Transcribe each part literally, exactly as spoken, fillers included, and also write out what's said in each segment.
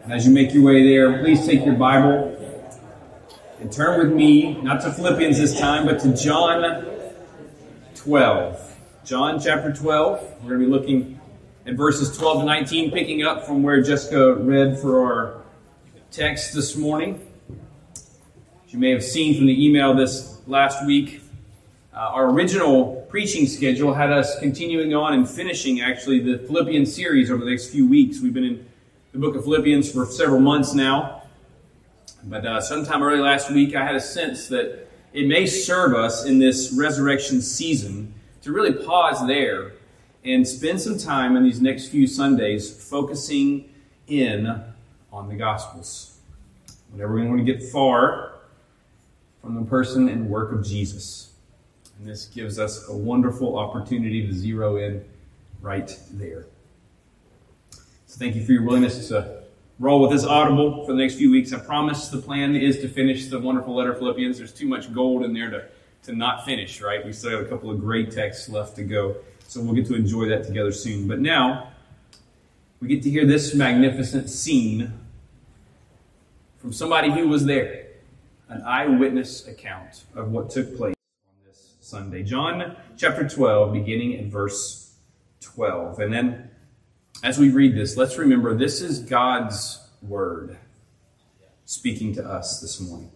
And as you make your way there, please take your Bible and turn with me, not to Philippians this time, but to John twelve. John chapter twelve. We're going to be looking at verses twelve to nineteen, picking up from where Jessica read for our text this morning. As you may have seen from the email this last week, uh, our original preaching schedule had us continuing on and finishing, actually, the Philippians series over the next few weeks. We've been in the book of Philippians for several months now. But uh, sometime early last week, I had a sense that it may serve us in this resurrection season to really pause there and spend some time in these next few Sundays focusing in on the Gospels. Whenever we want to get far from the person and work of Jesus. And this gives us a wonderful opportunity to zero in right there. So thank you for your willingness to roll with this audible for the next few weeks. I promise the plan is to finish the wonderful letter of Philippians. There's too much gold in there to, to not finish, right? We still have a couple of great texts left to go. So we'll get to enjoy that together soon. But now, we get to hear this magnificent scene from somebody who was there. An eyewitness account of what took place on this Sunday. John chapter twelve, beginning in verse twelve. And then, as we read this, let's remember this is God's word speaking to us this morning.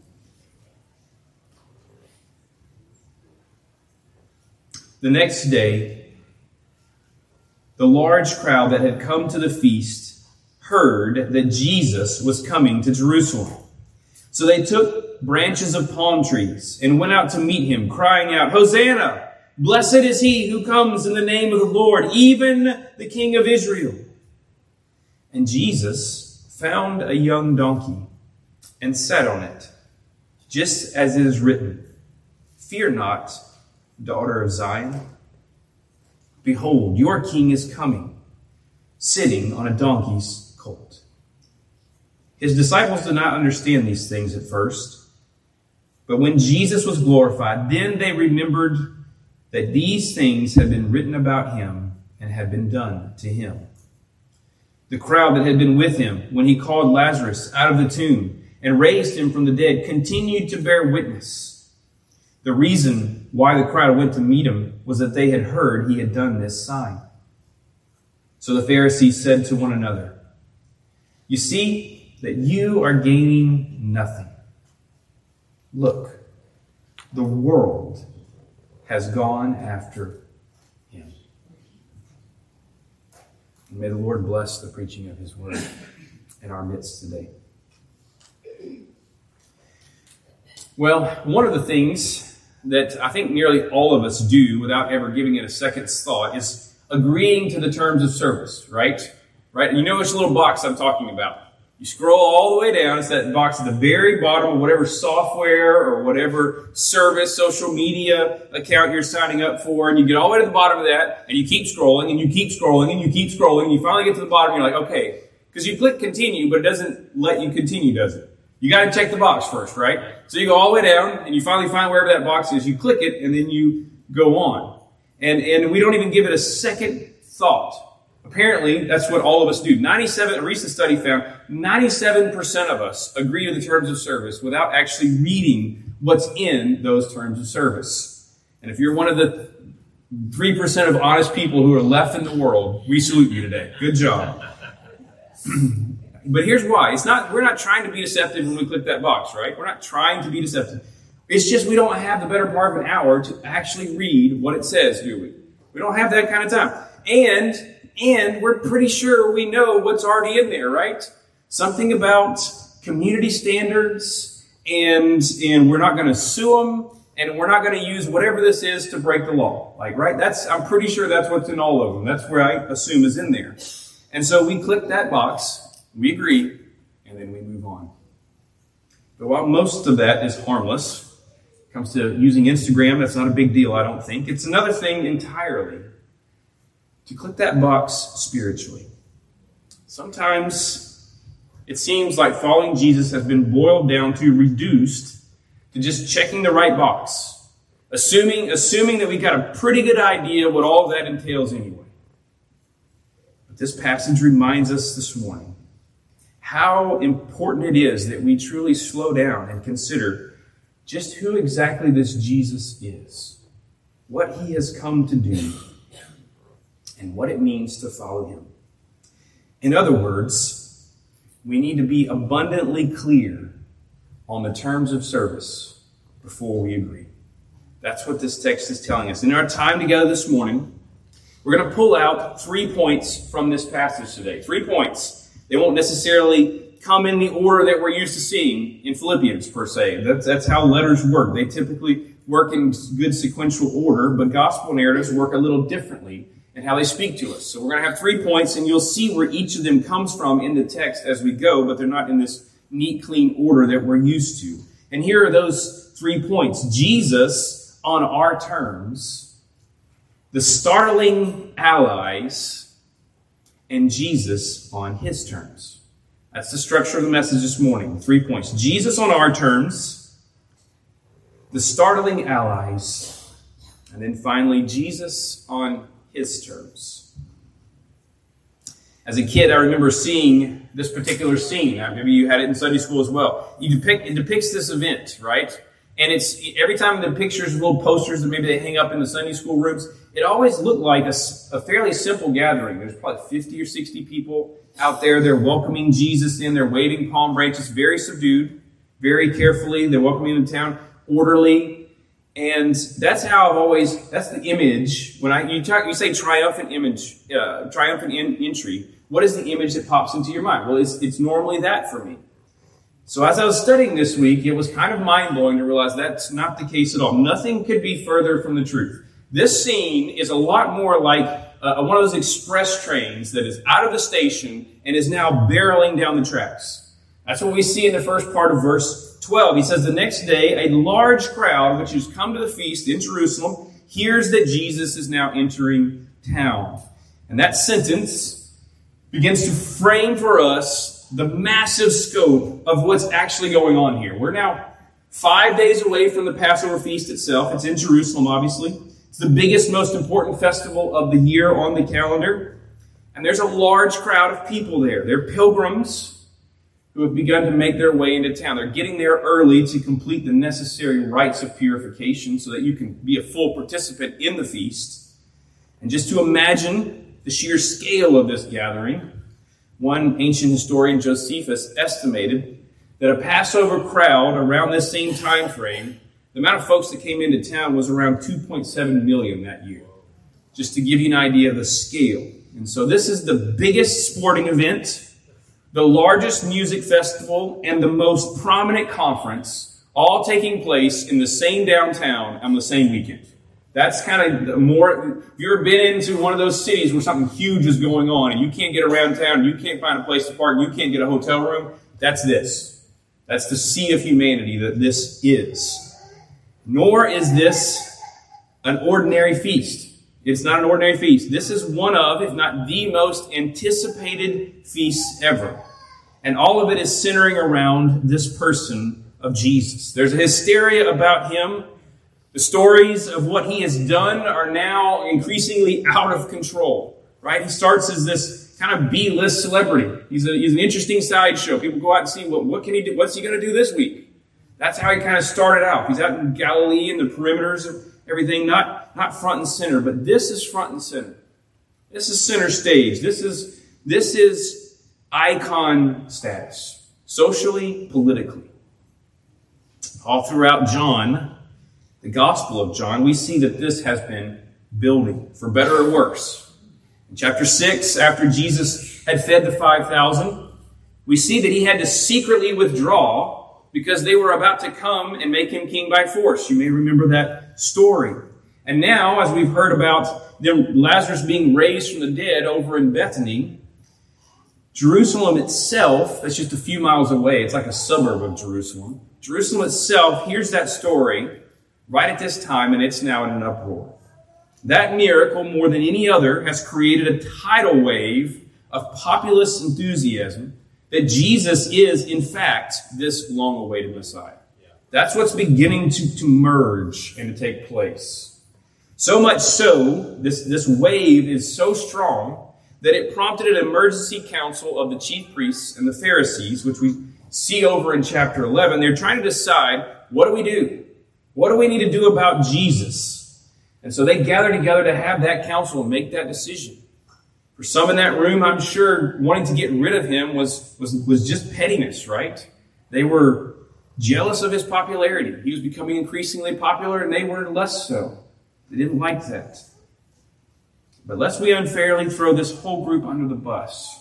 The next day, the large crowd that had come to the feast heard that Jesus was coming to Jerusalem. So they took branches of palm trees and went out to meet him, crying out, "Hosanna! Blessed is he who comes in the name of the Lord, even the King of Israel." And Jesus found a young donkey and sat on it, just as it is written, "Fear not, daughter of Zion. Behold, your king is coming, sitting on a donkey's colt." His disciples did not understand these things at first, but when Jesus was glorified, then they remembered that these things had been written about him and had been done to him. The crowd that had been with him when he called Lazarus out of the tomb and raised him from the dead continued to bear witness. The reason why the crowd went to meet him was that they had heard he had done this sign. So the Pharisees said to one another, "You see that you are gaining nothing. Look, the world has gone after him." And may the Lord bless the preaching of his word in our midst today. Well, one of the things that I think nearly all of us do without ever giving it a second's thought is agreeing to the terms of service, right? Right? And you know which little box I'm talking about. You scroll all the way down. It's that box at the very bottom of whatever software or whatever service, social media account you're signing up for. And you get all the way to the bottom of that, and you keep scrolling, and you keep scrolling, and you keep scrolling. And you finally get to the bottom, and you're like, okay. Because you click continue, but it doesn't let you continue, does it? You got to check the box first, right? So you go all the way down, and you finally find wherever that box is. You click it, and then you go on. And, and we don't even give it a second thought. Apparently, that's what all of us do. ninety-seven, a recent study found ninety-seven percent of us agree to the terms of service without actually reading what's in those terms of service. And if you're one of the three percent of honest people who are left in the world, we salute you today. Good job. But here's why. It's not, we're not trying to be deceptive when we click that box, right? We're not trying to be deceptive. It's just we don't have the better part of an hour to actually read what it says, do we? We don't have that kind of time. And And we're pretty sure we know what's already in there, right? Something about community standards, and and we're not going to sue them, and we're not going to use whatever this is to break the law. Like, right? That's I'm pretty sure that's what's in all of them. That's where I assume is in there. And so we click that box, we agree, and then we move on. But while most of that is harmless, when it comes to using Instagram, that's not a big deal, I don't think. It's another thing entirely to click that box spiritually. Sometimes it seems like following Jesus has been boiled down to reduced to just checking the right box, assuming, assuming that we got a pretty good idea what all of that entails anyway. But this passage reminds us this morning how important it is that we truly slow down and consider just who exactly this Jesus is, what he has come to do, and what it means to follow him. In other words, we need to be abundantly clear on the terms of service before we agree. That's what this text is telling us. In our time together this morning, we're going to pull out three points from this passage today. Three points. They won't necessarily come in the order that we're used to seeing in Philippians, per se. That's, that's how letters work. They typically work in good sequential order, but gospel narratives work a little differently in how they speak to us. So we're going to have three points, and you'll see where each of them comes from in the text as we go, but they're not in this neat, clean order that we're used to. And here are those three points. Jesus on our terms, the startling allies, and Jesus on his terms. That's the structure of the message this morning. Three points. Jesus on our terms, the startling allies, and then finally Jesus on his terms. As a kid, I remember seeing this particular scene. Maybe you had it in Sunday school as well. You depict, it depicts this event, right? And it's every time the pictures, little posters that maybe they hang up in the Sunday school rooms, it always looked like a, a fairly simple gathering. There's probably fifty or sixty people out there. They're welcoming Jesus in. They're waving palm branches, very subdued, very carefully. They're welcoming him to town, orderly. And that's how I've always, that's the image. When I you, talk, you say triumphant image, uh, triumphant in, entry, what is the image that pops into your mind? Well, it's, it's normally that for me. So as I was studying this week, it was kind of mind-blowing to realize that's not the case at all. Nothing could be further from the truth. This scene is a lot more like uh, one of those express trains that is out of the station and is now barreling down the tracks. That's what we see in the first part of verse twelve. He says, the next day, a large crowd, which has come to the feast in Jerusalem, hears that Jesus is now entering town. And that sentence begins to frame for us the massive scope of what's actually going on here. We're now five days away from the Passover feast itself. It's in Jerusalem, obviously. It's the biggest, most important festival of the year on the calendar. And there's a large crowd of people there. They're pilgrims who have begun to make their way into town. They're getting there early to complete the necessary rites of purification so that you can be a full participant in the feast. And just to imagine the sheer scale of this gathering, one ancient historian, Josephus, estimated that a Passover crowd around this same time frame, the amount of folks that came into town was around two point seven million that year. Just to give you an idea of the scale. And so this is the biggest sporting event, the largest music festival, and the most prominent conference, all taking place in the same downtown on the same weekend. That's kind of more, if you've ever been into one of those cities where something huge is going on and you can't get around town, you can't find a place to park, you can't get a hotel room, that's this. That's the sea of humanity that this is. Nor is this an ordinary feast. It's not an ordinary feast. This is one of, if not the most anticipated feasts ever. And all of it is centering around this person of Jesus. There's a hysteria about him. The stories of what he has done are now increasingly out of control, right? He starts as this kind of B-list celebrity. He's, a, he's an interesting sideshow. People go out and see, what, what can he do? What's he going to do this week? That's how he kind of started out. He's out in Galilee and the perimeters of everything, not, not front and center, but this is front and center. This is center stage. This is, this is icon status, socially, politically. All throughout John, the Gospel of John, we see that this has been building, for better or worse. In chapter six, after Jesus had fed the five thousand, we see that he had to secretly withdraw because they were about to come and make him king by force. You may remember that story. And now, as we've heard about them, Lazarus being raised from the dead over in Bethany, Jerusalem itself, that's just a few miles away, it's like a suburb of Jerusalem. Jerusalem itself hears that story right at this time, and it's now in an uproar. That miracle, more than any other, has created a tidal wave of populist enthusiasm that Jesus is, in fact, this long-awaited Messiah. That's what's beginning to, to merge and to take place. So much so, this, this wave is so strong that it prompted an emergency council of the chief priests and the Pharisees, which we see over in chapter eleven. They're trying to decide, what do we do? What do we need to do about Jesus? And so they gather together to have that council and make that decision. For some in that room, I'm sure wanting to get rid of him was, was, was just pettiness, right? They were jealous of his popularity. He was becoming increasingly popular, and they were less so. They didn't like that. But lest we unfairly throw this whole group under the bus,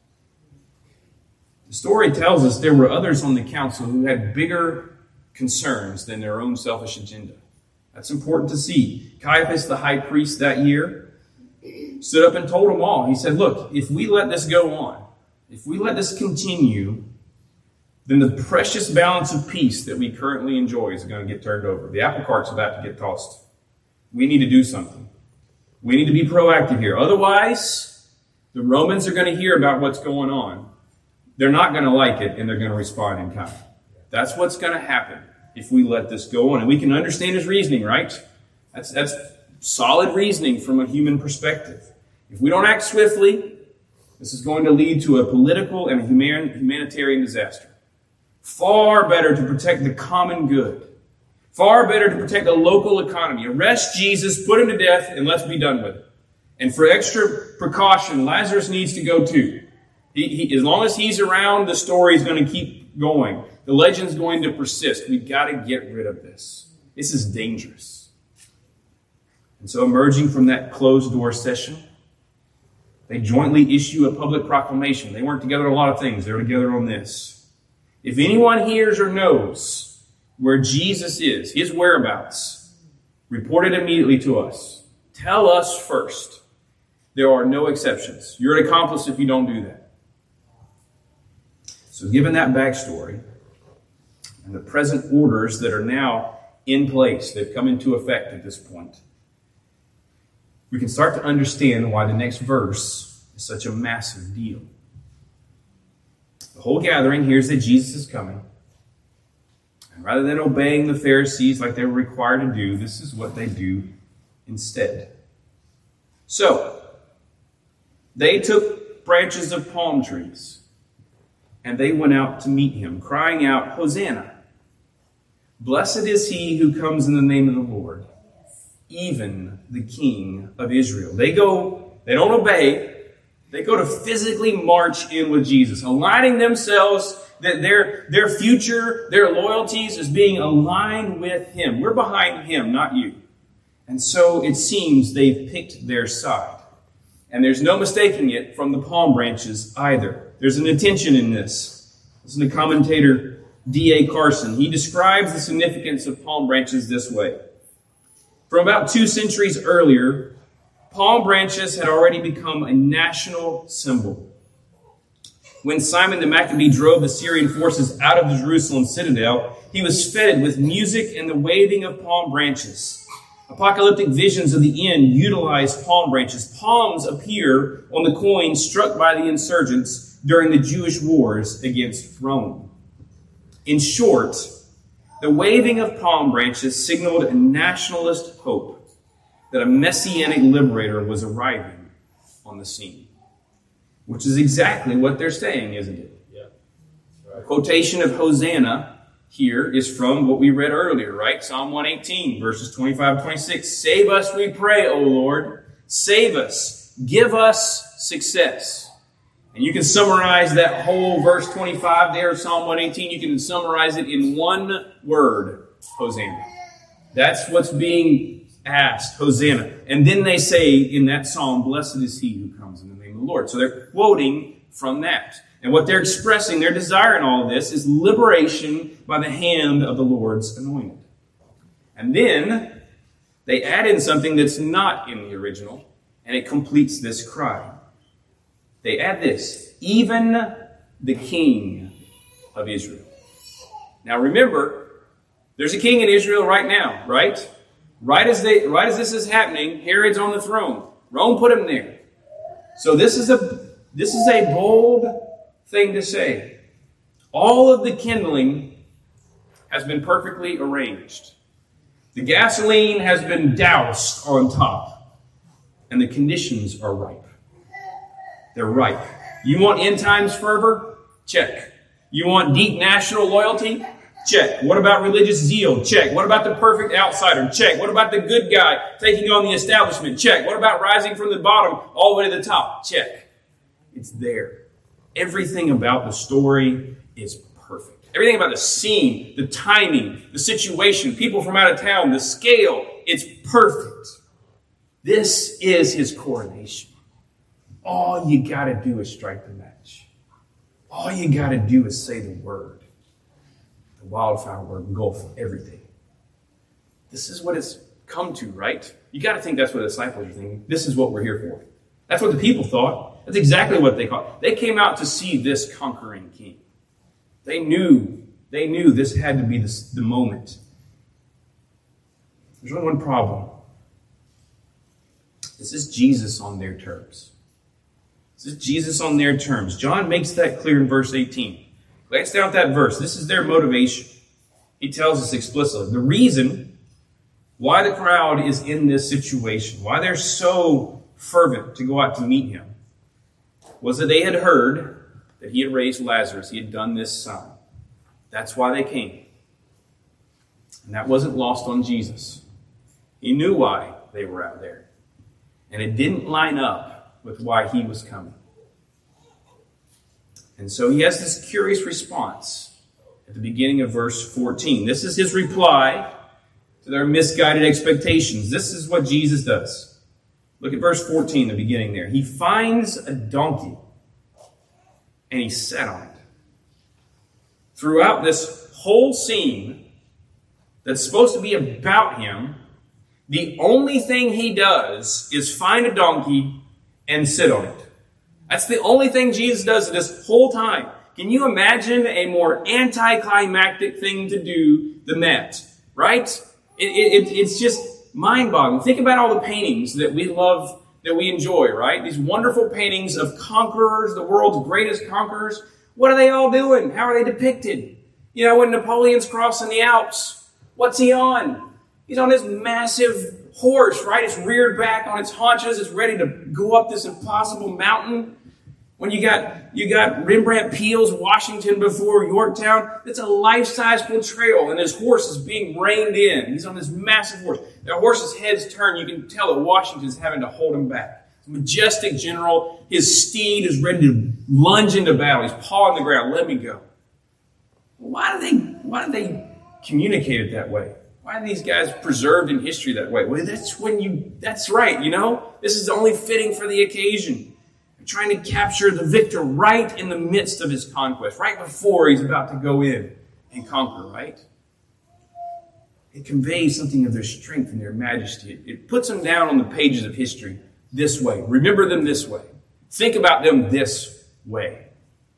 the story tells us there were others on the council who had bigger concerns than their own selfish agenda. That's important to see. Caiaphas, the high priest that year, stood up and told them all. He said, look, if we let this go on, if we let this continue, then the precious balance of peace that we currently enjoy is going to get turned over. The apple cart's about to get tossed. We need to do something. We need to be proactive here. Otherwise, the Romans are going to hear about what's going on. They're not going to like it, and they're going to respond in kind. That's what's going to happen if we let this go on. And we can understand his reasoning, right? That's, that's solid reasoning from a human perspective. If we don't act swiftly, this is going to lead to a political and a human, humanitarian disaster. Far better to protect the common good. Far better to protect the local economy. Arrest Jesus, put him to death, and let's be done with it. And for extra precaution, Lazarus needs to go too. He, he, as long as he's around, the story is going to keep going. The legend's going to persist. We've got to get rid of this. This is dangerous. And so emerging from that closed-door session, they jointly issue a public proclamation. They weren't together on a lot of things. They were together on this. If anyone hears or knows where Jesus is, his whereabouts, report it immediately to us. Tell us first. There are no exceptions. You're an accomplice if you don't do that. So given that backstory and the present orders that are now in place, they've come into effect at this point, we can start to understand why the next verse is such a massive deal. The whole gathering hears that Jesus is coming. And rather than obeying the Pharisees like they were required to do, this is what they do instead. So, they took branches of palm trees, and they went out to meet him, crying out, Hosanna! Blessed is he who comes in the name of the Lord, even the King of Israel. They go, they don't obey, they go to physically march in with Jesus, aligning themselves, that their, their future, their loyalties is being aligned with him. We're behind him, not you. And so it seems they've picked their side. And there's no mistaking it from the palm branches either. There's an intention in this. Listen to commentator D A Carson. He describes the significance of palm branches this way. From about two centuries earlier, palm branches had already become a national symbol. When Simon the Maccabee drove the Syrian forces out of the Jerusalem citadel, he was fed with music and the waving of palm branches. Apocalyptic visions of the end utilize palm branches. Palms appear on the coins struck by the insurgents during the Jewish wars against Rome. In short, the waving of palm branches signaled a nationalist hope that a messianic liberator was arriving on the scene. Which is exactly what they're saying, isn't it? Yeah. Right. A quotation of Hosanna here is from what we read earlier, right? Psalm one eighteen, verses twenty-five and twenty-six. Save us, we pray, O Lord. Save us. Give us success. And you can summarize that whole verse twenty-five there of Psalm one eighteen. You can summarize it in one word, Hosanna. That's what's being asked, Hosanna. And then they say in that psalm, blessed is he who comes in the name of the Lord. So they're quoting from that. And what they're expressing, their desire in all of this, is liberation by the hand of the Lord's anointed. And then they add in something that's not in the original, and it completes this cry. They add this, even the King of Israel. Now remember, there's a king in Israel right now, right? Right as they, right as this is happening, Herod's on the throne. Rome put him there. So this is a this is a bold thing to say. All of the kindling has been perfectly arranged. The gasoline has been doused on top, and the conditions are ripe. They're right. You want end times fervor? Check. You want deep national loyalty? Check. What about religious zeal? Check. What about the perfect outsider? Check. What about the good guy taking on the establishment? Check. What about rising from the bottom all the way to the top? Check. It's there. Everything about the story is perfect. Everything about the scene, the timing, the situation, people from out of town, the scale, it's perfect. This is his coronation. All you got to do is strike the match. All you got to do is say the word. The wildfire will engulf everything. This is what it's come to, right? You got to think that's what the disciples are thinking. This is what we're here for. That's what the people thought. That's exactly what they thought. They came out to see this conquering king. They knew, they knew this had to be the, the moment. There's only one problem. This is Jesus on their terms. This is Jesus on their terms. John makes that clear in verse eighteen. Glance down at that verse. This is their motivation. He tells us explicitly. The reason why the crowd is in this situation, why they're so fervent to go out to meet him, was that they had heard that he had raised Lazarus. He had done this sign. That's why they came. And that wasn't lost on Jesus. He knew why they were out there. And it didn't line up with why he was coming. And so he has this curious response at the beginning of verse fourteen. This is his reply to their misguided expectations. This is what Jesus does. Look at verse fourteen, the beginning there. He finds a donkey and he sat on it. Throughout this whole scene that's supposed to be about him, the only thing he does is find a donkey and sit on it. That's the only thing Jesus does this whole time. Can you imagine a more anticlimactic thing to do than that? Right? It, it, it's just mind-boggling. Think about all the paintings that we love, that we enjoy, right? These wonderful paintings of conquerors, the world's greatest conquerors. What are they all doing? How are they depicted? You know, when Napoleon's crossing the Alps, what's he on? He's on this massive horse, right? It's reared back on its haunches. It's ready to go up this impossible mountain. When you got you got Rembrandt Peale's Washington before Yorktown, it's a life-size portrayal, and his horse is being reined in. He's on this massive horse. The horse's head's turned. You can tell that Washington's having to hold him back. Majestic general. His steed is ready to lunge into battle. He's pawing the ground. Let me go. Why do they? Why do they communicate it that way? Why are these guys preserved in history that way? Well, that's when you. That's right. You know, this is only fitting for the occasion. They're trying to capture the victor right in the midst of his conquest, right before he's about to go in and conquer. Right. It conveys something of their strength and their majesty. It, it puts them down on the pages of history this way. Remember them this way. Think about them this way.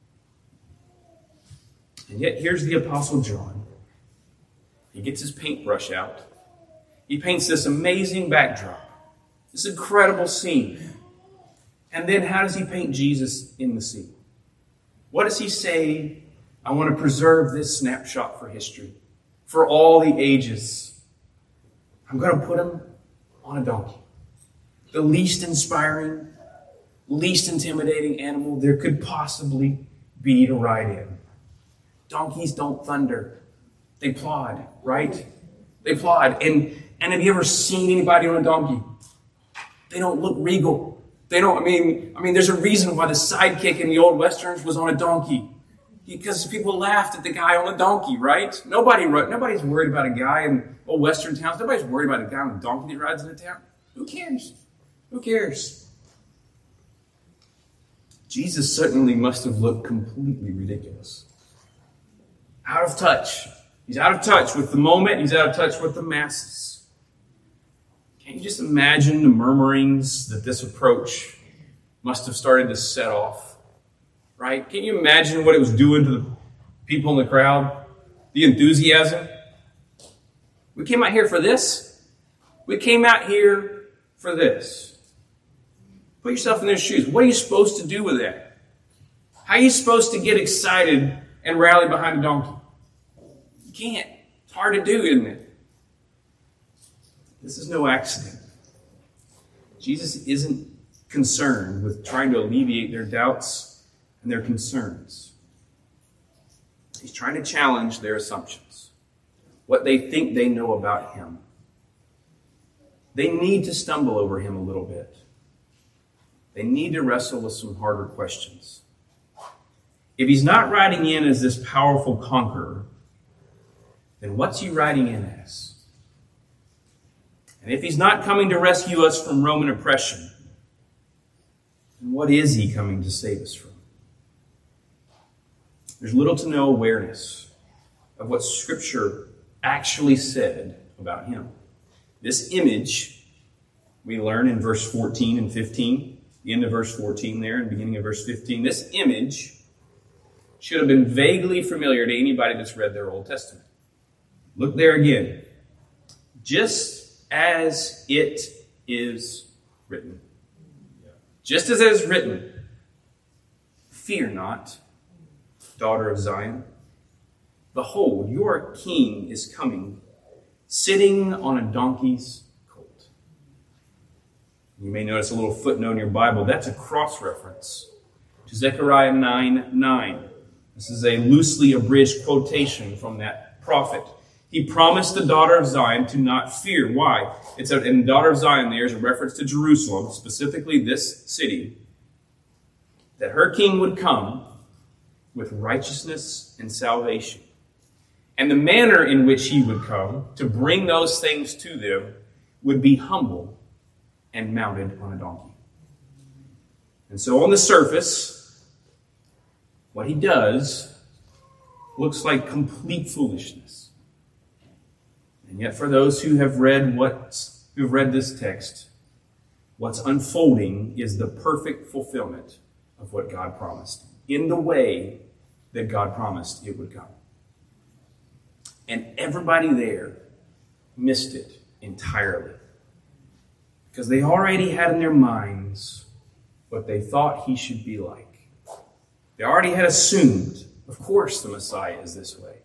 And yet, here's the Apostle John. He gets his paintbrush out. He paints this amazing backdrop, this incredible scene. And then how does he paint Jesus in the scene? What does he say? I want to preserve this snapshot for history, for all the ages. I'm going to put him on a donkey. The least inspiring, least intimidating animal there could possibly be to ride in. Donkeys don't thunder. They plod, right? They plod. And, and have you ever seen anybody on a donkey? They don't look regal. They don't, I mean, I mean, there's a reason why the sidekick in the old Westerns was on a donkey. Because people laughed at the guy on a donkey, right? Nobody, nobody's worried about a guy in old Western towns. Nobody's worried about a guy on a donkey that rides in a town. Who cares? Who cares? Jesus certainly must have looked completely ridiculous. Out of touch. He's out of touch with the moment. He's out of touch with the masses. Can't you just imagine the murmurings that this approach must have started to set off? Right? Can you imagine what it was doing to the people in the crowd? The enthusiasm? We came out here for this. We came out here for this. Put yourself in their shoes. What are you supposed to do with that? How are you supposed to get excited and rally behind a donkey? You can't. It's hard to do, isn't it? This is no accident. Jesus isn't concerned with trying to alleviate their doubts and their concerns. He's trying to challenge their assumptions, what they think they know about him. They need to stumble over him a little bit. They need to wrestle with some harder questions. If he's not riding in as this powerful conqueror, then what's he riding in as? And if he's not coming to rescue us from Roman oppression, then what is he coming to save us from? There's little to no awareness of what Scripture actually said about him. This image we learn in verse fourteen and fifteen, the end of verse fourteen there and beginning of verse fifteen. This image should have been vaguely familiar to anybody that's read their Old Testament. Look there again. Just as it is written. Just as it is written, fear not, daughter of Zion. Behold, your king is coming, sitting on a donkey's colt. You may notice a little footnote in your Bible. That's a cross-reference to Zechariah nine nine. This is a loosely abridged quotation from that prophet. He promised the daughter of Zion to not fear. Why? It's a, and daughter of Zion there is a reference to Jerusalem, specifically this city, that her king would come with righteousness and salvation. And the manner in which he would come to bring those things to them would be humble and mounted on a donkey. And so on the surface, what he does looks like complete foolishness. And yet for those who have read what who have read this text, what's unfolding is the perfect fulfillment of what God promised in the way that God promised it would come. And everybody there missed it entirely. Because they already had in their minds what they thought he should be like. They already had assumed, of course, the Messiah is this way.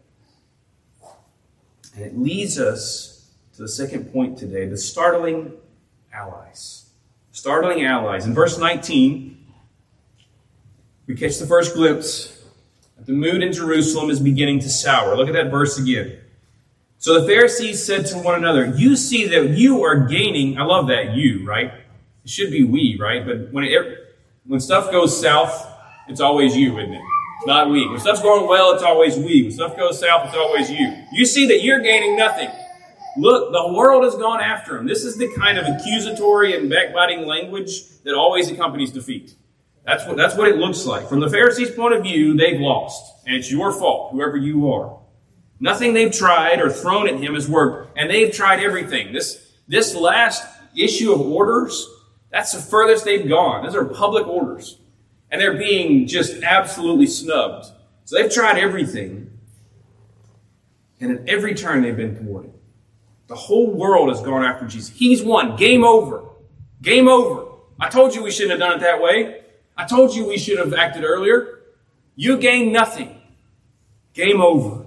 And it leads us to the second point today, the startling allies. Startling allies. In verse nineteen, we catch the first glimpse that the mood in Jerusalem is beginning to sour. Look at that verse again. So the Pharisees said to one another, you see that you are gaining. I love that you, right? It should be we, right? But when it, when stuff goes south, it's always you, isn't it? Not we. When stuff's going well, it's always we. When stuff goes south, it's always you. You see that you're gaining nothing. Look, the world has gone after him. This is the kind of accusatory and backbiting language that always accompanies defeat. That's what, that's what it looks like. From the Pharisees' point of view, they've lost. And it's your fault, whoever you are. Nothing they've tried or thrown at him has worked. And they've tried everything. This, this last issue of orders, that's the furthest they've gone. Those are public orders. And they're being just absolutely snubbed. So they've tried everything. And at every turn they've been thwarted. The whole world has gone after Jesus. He's won. Game over. Game over. I told you we shouldn't have done it that way. I told you we should have acted earlier. You gain nothing. Game over.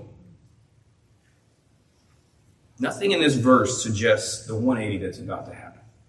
Nothing in this verse suggests the one eighty that's about to happen.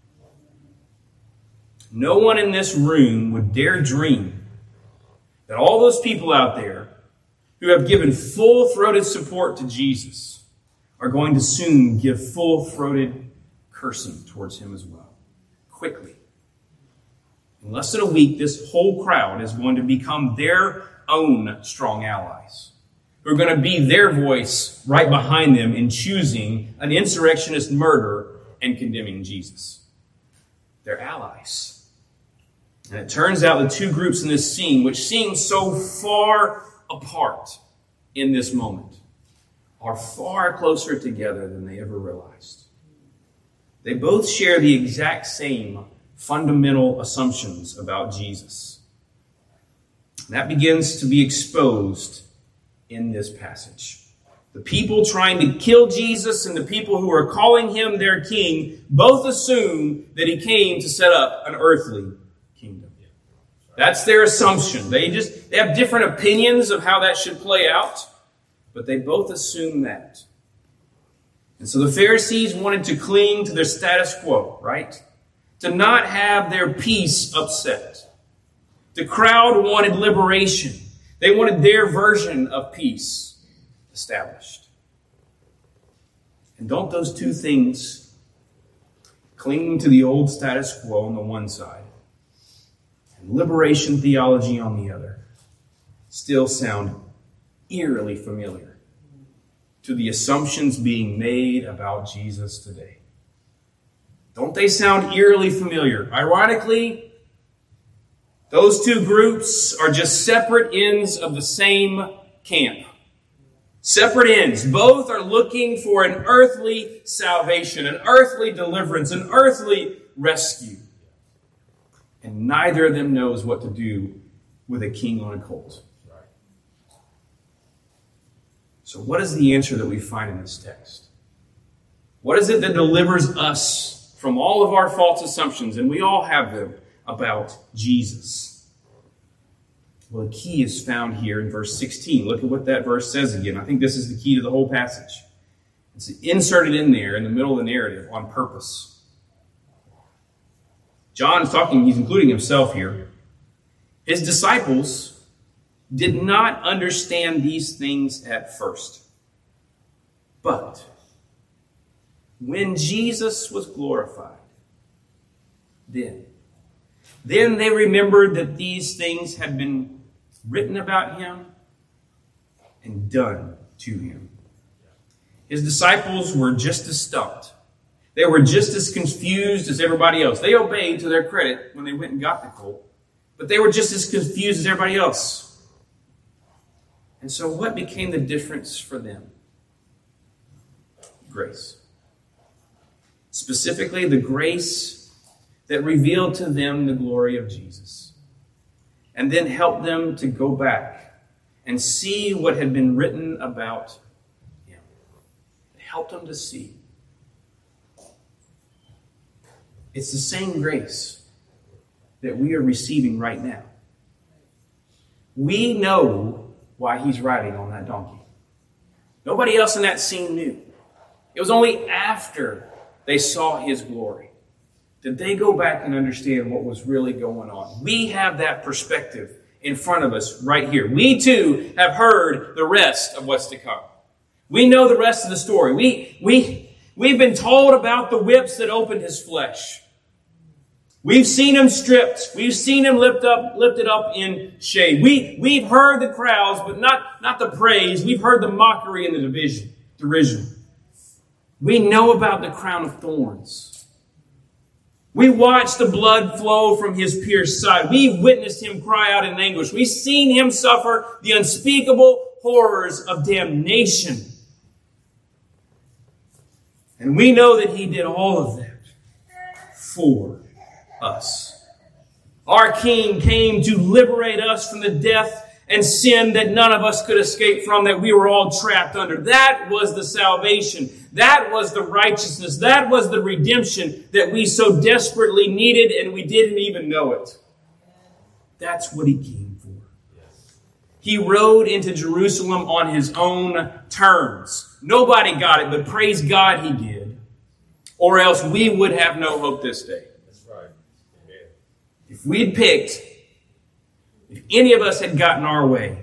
No one in this room would dare dream that all those people out there who have given full-throated support to Jesus are going to soon give full-throated cursing towards him as well. Quickly. In less than a week, this whole crowd is going to become their own strong allies, who are going to be their voice right behind them in choosing an insurrectionist murder and condemning Jesus. They're allies. And it turns out the two groups in this scene, which seem so far apart in this moment, are far closer together than they ever realized. They both share the exact same fundamental assumptions about Jesus. And that begins to be exposed in this passage. The people trying to kill Jesus and the people who are calling him their king both assume that he came to set up an earthly kingdom. That's their assumption. They just they have different opinions of how that should play out, but they both assume that. And so the Pharisees wanted to cling to their status quo, right? to not have their peace upset. The crowd wanted liberation. They wanted their version of peace established. And don't those two things, clinging to the old status quo on the one side and liberation theology on the other, still sound eerily familiar to the assumptions being made about Jesus today? Don't they sound eerily familiar? Ironically, those two groups are just separate ends of the same camp. Separate ends. Both are looking for an earthly salvation, an earthly deliverance, an earthly rescue. And neither of them knows what to do with a king on a colt. So what is the answer that we find in this text? What is it that delivers us from all of our false assumptions, and we all have them, about Jesus? Well, the key is found here in verse sixteen. Look at what that verse says again. I think this is the key to the whole passage. It's inserted in there in the middle of the narrative on purpose. John is talking, he's including himself here. His disciples did not understand these things at first. But when Jesus was glorified, then, then they remembered that these things had been written about him and done to him. His disciples were just as stumped. They were just as confused as everybody else. They obeyed to their credit when they went and got the colt, but they were just as confused as everybody else. And so what became the difference for them? Grace. Specifically, the grace that revealed to them the glory of Jesus, and then helped them to go back and see what had been written about him. It helped them to see. It's the same grace that we are receiving right now. We know why he's riding on that donkey. Nobody else in that scene knew. It was only after they saw his glory did they go back and understand what was really going on. We have that perspective in front of us right here. We too have heard the rest of what's to come. We know the rest of the story. We, we, we've been told about the whips that opened his flesh. We've seen him stripped. We've seen him lift up, lifted up in shade. We, we've heard the crowds, but not, not the praise. We've heard the mockery and the division, derision. We know about the crown of thorns. We watched the blood flow from his pierced side. We've witnessed him cry out in anguish. We've seen him suffer the unspeakable horrors of damnation. And we know that he did all of that for us. Our King came to liberate us from the death and sin that none of us could escape from, that we were all trapped under. That was the salvation. That was the righteousness. That was the redemption that we so desperately needed, and we didn't even know it. That's what he came for. He rode into Jerusalem on his own terms. Nobody got it, but praise God he did. Or else we would have no hope this day. If we'd picked, if any of us had gotten our way,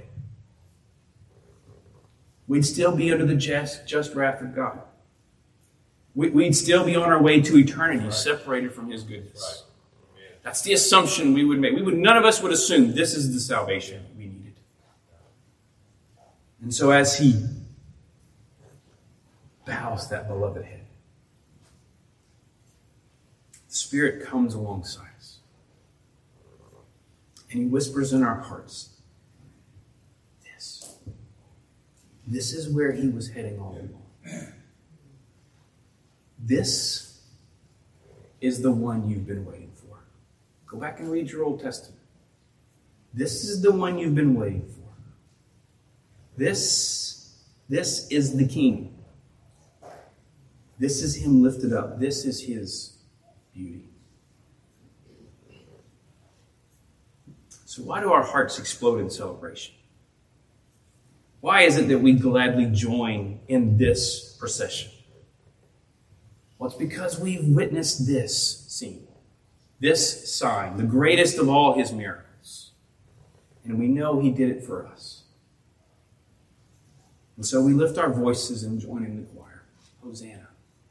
we'd still be under the just, just wrath of God. We'd still be on our way to eternity, right, separated from his goodness. Right. That's the assumption we would make. We would, none of us would assume this is the salvation we needed. And so as he bows that beloved head, the Spirit comes alongside us. And he whispers in our hearts, this. This is where he was heading all along. This is the one you've been waiting for. Go back and read your Old Testament. This is the one you've been waiting for. This, this is the King. This is him lifted up. This is his beauty. So why do our hearts explode in celebration? Why is it that we gladly join in this procession? Well, it's because we've witnessed this scene. this sign, the greatest of all his miracles. And we know he did it for us. And so we lift our voices and join in the choir. Hosanna.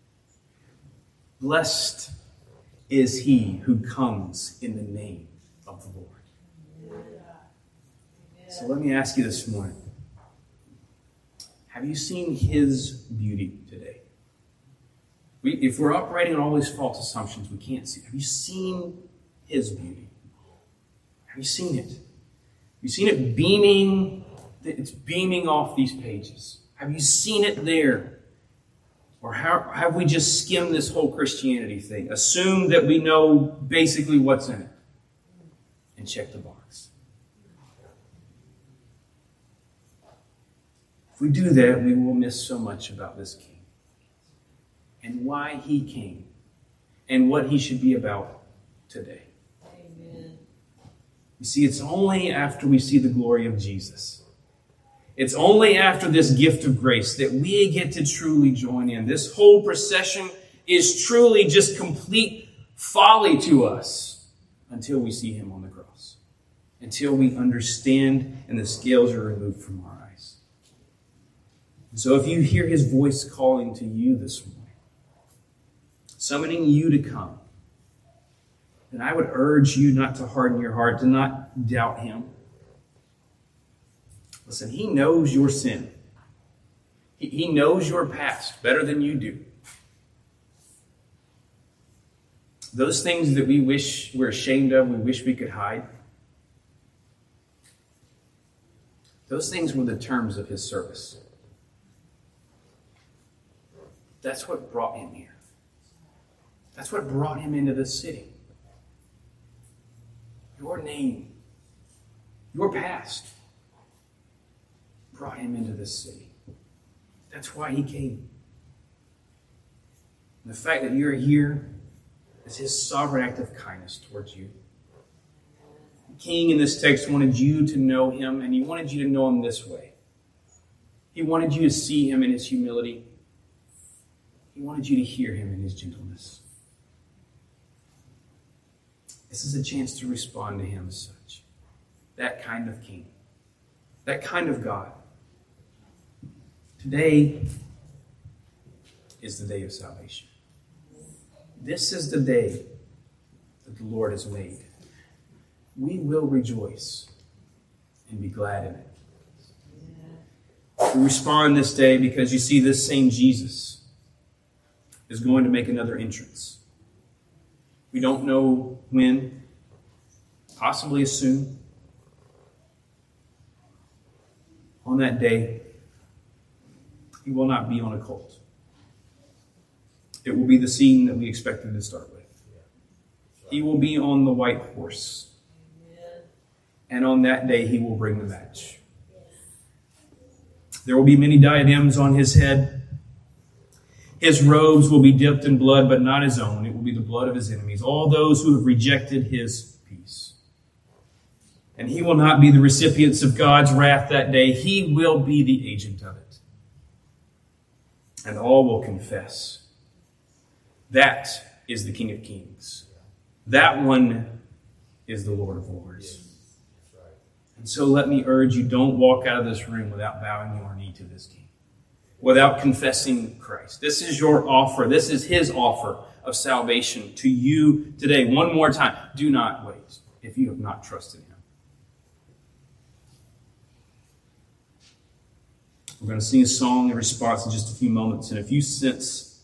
Blessed is he who comes in the name of the Lord. So let me ask you this morning. Have you seen his beauty today? We, if we're operating on all these false assumptions, we can't see. Have you seen his beauty? Have you seen it? Have you seen it beaming? It's beaming off these pages. Have you seen it there? Or how, have we just skimmed this whole Christianity thing? Assume that we know basically what's in it. And check the box. If we do that, we will miss so much about this king. And why he came. And what he should be about today. Amen. You see, it's only after we see the glory of Jesus. It's only after this gift of grace that we get to truly join in. This whole procession is truly just complete folly to us until we see him on the cross. Until we understand and the scales are removed from our eyes. And so if you hear his voice calling to you this morning, summoning you to come, then I would urge you not to harden your heart, to not doubt him. Listen, he knows your sin. He, he knows your past better than you do. Those things that we wish we're ashamed of, we wish we could hide, those things were the terms of his service. That's what brought him here. That's what brought him into this city. Your name, your past, brought him into this city. That's why he came. And the fact that you're here is his sovereign act of kindness towards you. The king in this text wanted you to know him, and he wanted you to know him this way. He wanted you to see him in his humility. He wanted you to hear him in his gentleness. This is a chance to respond to him as such. That kind of king. That kind of God. Today is the day of salvation. This is the day that the Lord has made. We will rejoice and be glad in it. We respond this day because you see this same Jesus is going to make another entrance. We don't know when, possibly as soon. On that day, he will not be on a colt. It will be the scene that we expected to start with. He will be on the white horse. And on that day, he will bring the match. There will be many diadems on his head. His robes will be dipped in blood, but not his own. It will be the blood of his enemies, all those who have rejected his peace. And he will not be the recipients of God's wrath that day. He will be the agent of it. And all will confess. That is the King of Kings. That one is the Lord of Lords. And so let me urge you, don't walk out of this room without bowing your knee to this King. Without confessing Christ. This is your offer. This is his offer of salvation to you today. One more time. Do not wait if you have not trusted him. We're going to sing a song in response in just a few moments. And if you sense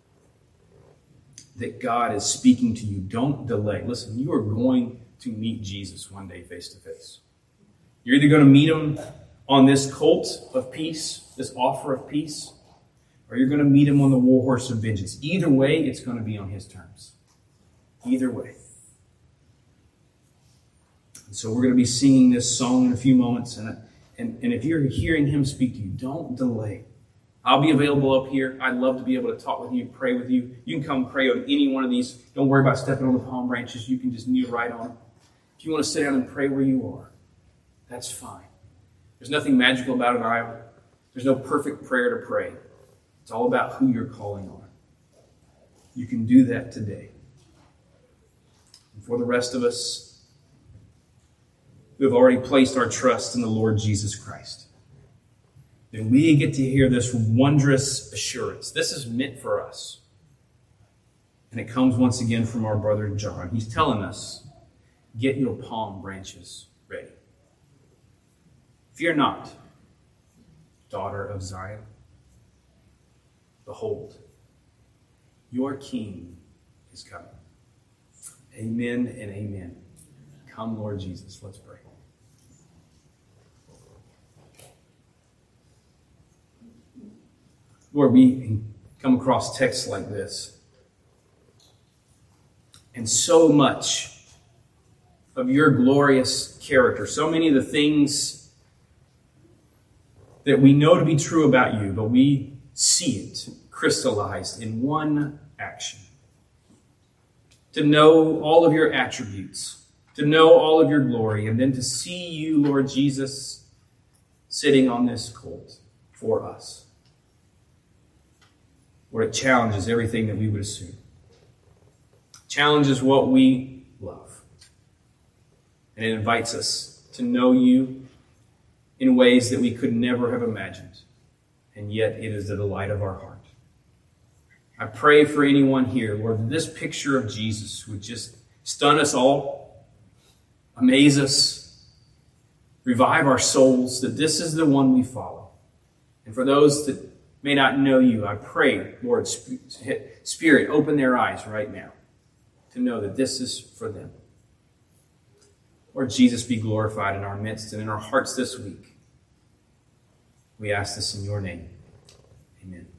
that God is speaking to you, don't delay. Listen, you are going to meet Jesus one day face to face. You're either going to meet him on this colt of peace, this offer of peace, or you're going to meet him on the war horse of vengeance. Either way, it's going to be on his terms. Either way. And so we're going to be singing this song in a few moments. And, and, and if you're hearing him speak to you, don't delay. I'll be available up here. I'd love to be able to talk with you, pray with you. You can come pray on any one of these. Don't worry about stepping on the palm branches. You can just kneel right on them. If you want to sit down and pray where you are, that's fine. There's nothing magical about it either. There's no perfect prayer to pray. It's all about who you're calling on. You can do that today. for the rest of us who have already placed our trust in the Lord Jesus Christ, then we get to hear this wondrous assurance. This is meant for us. And it comes once again from our brother John. He's telling us, get your palm branches ready. Fear not, daughter of Zion. Behold, your king is coming. Amen and amen. Come, Lord Jesus. Let's pray. Lord, we come across texts like this, and so much of your glorious character, so many of the things that we know to be true about you, but we see it crystallized in one action. To know all of your attributes, to know all of your glory, and then to see you, Lord Jesus, sitting on this colt for us. Lord, it challenges everything that we would assume. Challenges what we love. And it invites us to know you in ways that we could never have imagined. And yet it is the delight of our heart. I pray for anyone here, Lord, that this picture of Jesus would just stun us all, amaze us, revive our souls, that this is the one we follow. And for those that may not know you, I pray, Lord, Spirit, open their eyes right now to know that this is for them. Lord Jesus, be glorified in our midst and in our hearts this week. We ask this in your name. Amen.